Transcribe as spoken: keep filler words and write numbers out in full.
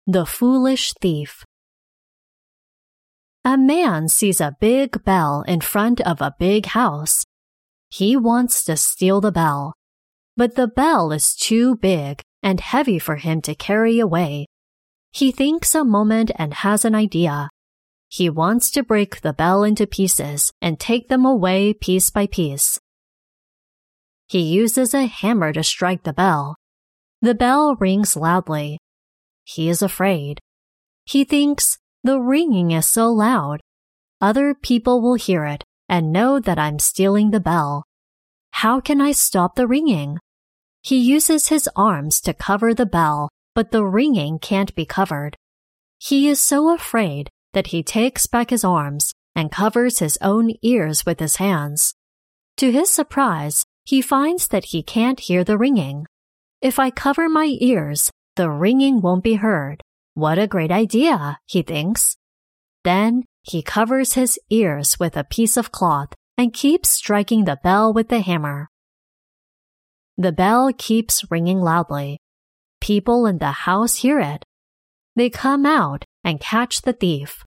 The Foolish Thief. A man sees a big bell in front of a big house. He wants to steal the bell, but the bell is too big and heavy for him to carry away. He thinks a moment and has an idea. He wants to break the bell into pieces and take them away piece by piece. He uses a hammer to strike the bell. The bell rings loudly. He is afraid. He thinks, the ringing is so loud. Other people will hear it and know that I'm stealing the bell. How can I stop the ringing? He uses his arms to cover the bell, but the ringing can't be covered. He is so afraid that he takes back his arms and covers his own ears with his hands. To his surprise, he finds that he can't hear the ringing. If I cover my ears, the ringing won't be heard. What a great idea, he thinks. Then he covers his ears with a piece of cloth and keeps striking the bell with the hammer. The bell keeps ringing loudly. People in the house hear it. They come out and catch the thief.